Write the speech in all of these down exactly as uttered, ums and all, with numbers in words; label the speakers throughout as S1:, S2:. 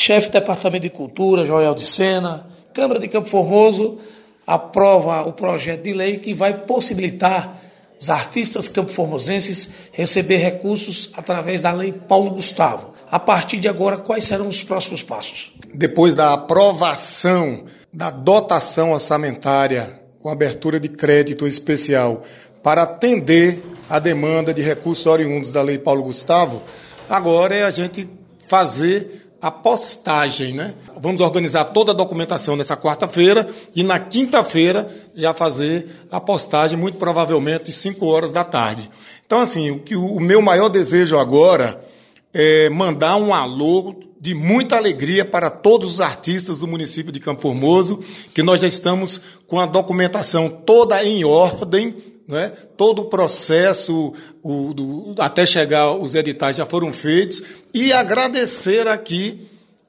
S1: chefe do Departamento de Cultura, Joel de Sena, Câmara de Campo Formoso, aprova o projeto de lei que vai possibilitar os artistas campoformosenses receber recursos através da Lei Paulo Gustavo. A partir de agora, quais serão os próximos passos?
S2: Depois da aprovação da dotação orçamentária com abertura de crédito especial para atender a demanda de recursos oriundos da Lei Paulo Gustavo, agora é a gente fazer a postagem, né? Vamos organizar toda a documentação nessa quarta-feira e na quinta-feira já fazer a postagem, muito provavelmente cinco horas da tarde. Então, assim, o, que, o meu maior desejo agora é mandar um alô de muita alegria para todos os artistas do município de Campo Formoso, que nós já estamos com a documentação toda em ordem, né? Todo o processo o, do, até chegar os editais já foram feitos, e agradecer aqui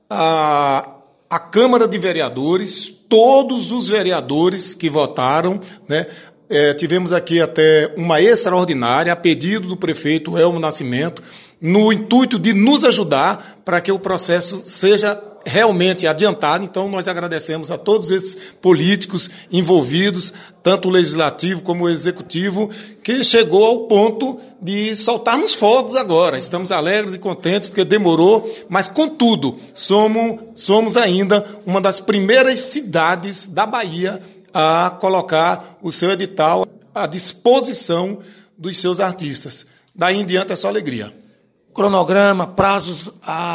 S2: a, a Câmara de Vereadores, todos os vereadores que votaram, né? É, tivemos aqui até uma extraordinária a pedido do prefeito Elmo Nascimento, no intuito de nos ajudar para que o processo seja realmente adiantado. Então, nós agradecemos a todos esses políticos envolvidos, tanto o legislativo como o executivo, que chegou ao ponto de soltarmos fogos agora. Estamos alegres e contentes porque demorou, mas, contudo, somos, somos ainda uma das primeiras cidades da Bahia a colocar o seu edital à disposição dos seus artistas. Daí em diante é só alegria.
S1: Cronograma, prazos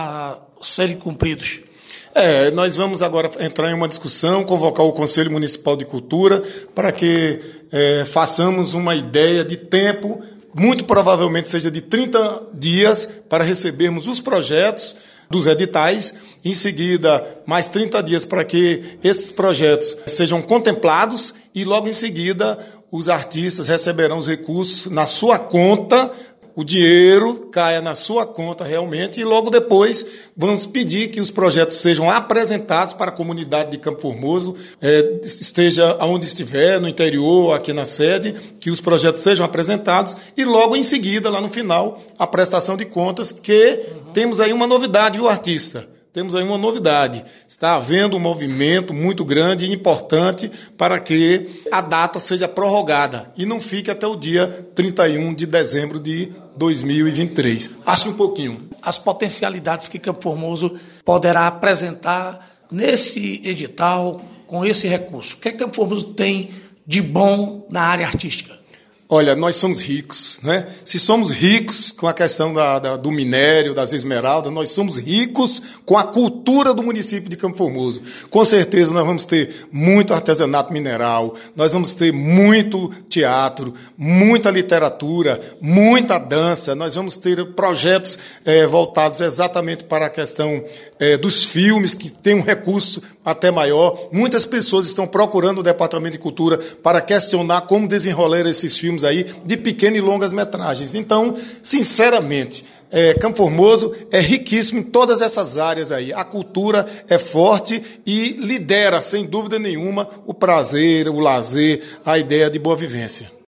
S1: a serem cumpridos.
S2: É, nós vamos agora entrar em uma discussão, convocar o Conselho Municipal de Cultura para que é, façamos uma ideia de tempo, muito provavelmente seja de trinta dias, para recebermos os projetos dos editais, em seguida mais trinta dias para que esses projetos sejam contemplados e logo em seguida os artistas receberão os recursos na sua conta, o dinheiro caia na sua conta realmente, e logo depois vamos pedir que os projetos sejam apresentados para a comunidade de Campo Formoso, é, esteja onde estiver, no interior, aqui na sede, que os projetos sejam apresentados e logo em seguida, lá no final, a prestação de contas, que uhum. Temos aí uma novidade, viu, artista? Temos aí uma novidade. Está havendo um movimento muito grande e importante para que a data seja prorrogada e não fique até o dia trinta e um de dezembro de dois mil e vinte e três. Acho um pouquinho.
S1: As potencialidades que Campo Formoso poderá apresentar nesse edital, com esse recurso. O que Campo Formoso tem de bom na área artística?
S2: Olha, nós somos ricos, né? Se somos ricos com a questão da, da, do minério, das esmeraldas, nós somos ricos com a cultura do município de Campo Formoso. Com certeza nós vamos ter muito artesanato mineral, nós vamos ter muito teatro, muita literatura, muita dança, nós vamos ter projetos é, voltados exatamente para a questão é, dos filmes, que tem um recurso até maior. Muitas pessoas estão procurando o Departamento de Cultura para questionar como desenrolar esses filmes aí de pequenas e longas metragens. Então, sinceramente, é, Campo Formoso é riquíssimo em todas essas áreas aí. A cultura é forte e lidera, sem dúvida nenhuma, o prazer, o lazer, a ideia de boa vivência.